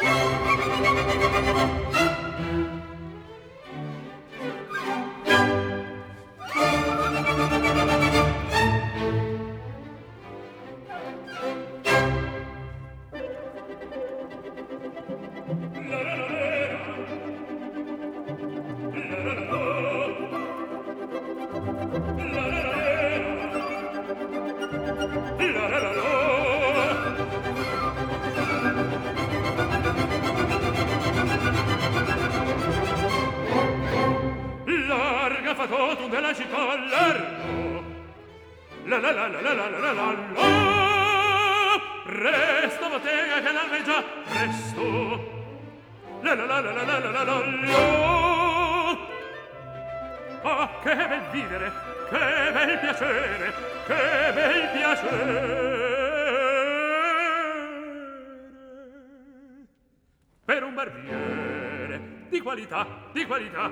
Larga fatotum della città largo. La la la la la la la la la la. Presto bottega che l'alveggia presto. La la la la la la la la la. Ah, che bel vivere, che bel piacere, che bel piacere. Per un barbiere di qualità, di qualità.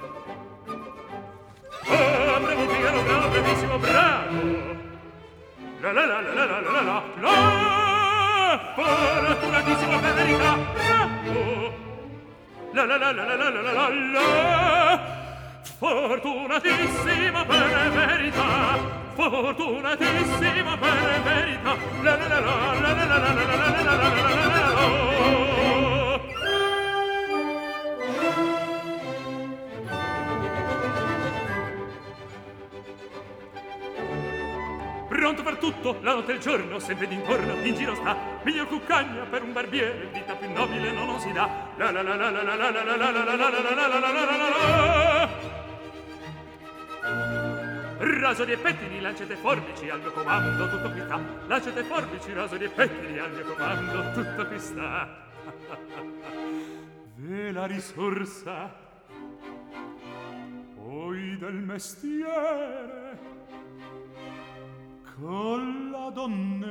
Oh, bravo Figaro, bravo, bravissimo, bravo. La la la la la la la la la. Fortunatissimo per verità, bravo. La la la la la la la la la. Fortunatissimo per verità, fortunatissimo per verità. La la la la la la la la la la la la la la. Pronto per tutto, la notte e il giorno, sempre d'intorno, in giro sta. Miglior cuccagna per un barbiere, vita più nobile non si dà. La la la la la la la la la la la la la la la la la. Rasori e pettini, lancette e forbici al mio comando, tutto qui sta. Lancette e forbici, rasori e pettini al mio comando, tutto qui sta. Ve la risorsa poi del mestiere con la donnetta,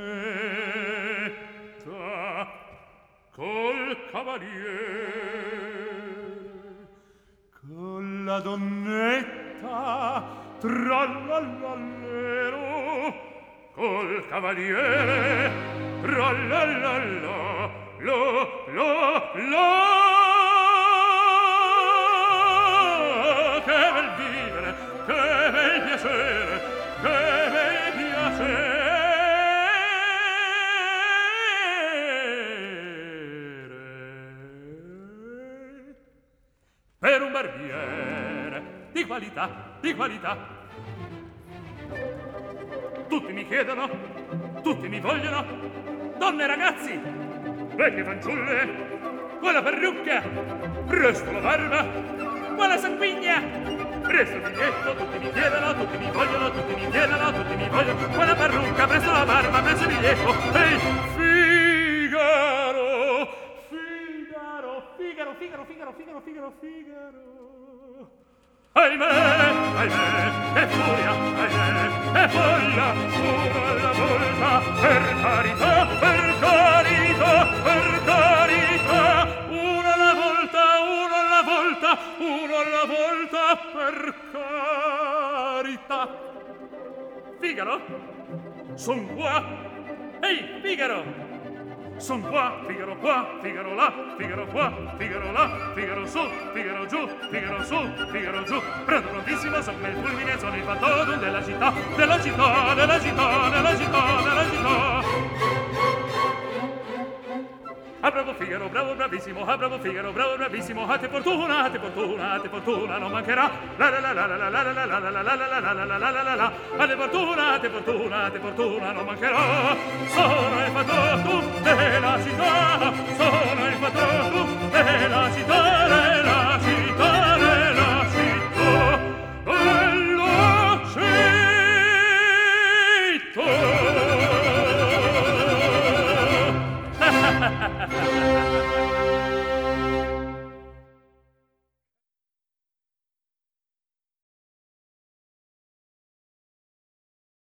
col cavaliere, con la donnetta, trallallallero, col cavaliere, trallallalla, lo. Che bel vivere, che bel piacere, che bel piacere. Per un barbiere di qualità, di qualità. Tutti mi chiedono, tutti mi vogliono, donne e ragazzi, vecchie fanciulle, quella parrucca, presto la barba, quella sanguigna, presto il biglietto, tutti mi chiedono, tutti mi vogliono, tutti mi chiedono, tutti mi vogliono, quella parrucca, presto la barba, presto il biglietto. Ehi, Figaro, Figaro, Figaro, Figaro, Figaro, Figaro, Figaro, Figaro. Ahimè, ahimè, che furia, ahimè, che foglia, uno alla volta, per carità, per carità, per carità, uno alla volta, uno alla volta, uno alla volta, per carità. Figaro, son qua. Ehi, Figaro! Son qua, Figaro là, Figaro qua, Figaro là, Figaro su, Figaro giù, Figaro su, Figaro giù. Pronto, prontissimo, sopra il fulmine, sono il fattotum della città, della città, della città, della città, della città. Ah, bravo Figaro, bravo, bravissimo, ah, bravo Figaro, bravo, bravissimo, a te fortuna, a te fortuna, a te fortuna, non mancherà. La la la la la la la la la la la la la la la la la la la. A te fortuna, a te fortuna, a te fortuna, non mancherà. Sono il fattotum della città, sono il fattotum della città, della città, della città, della città.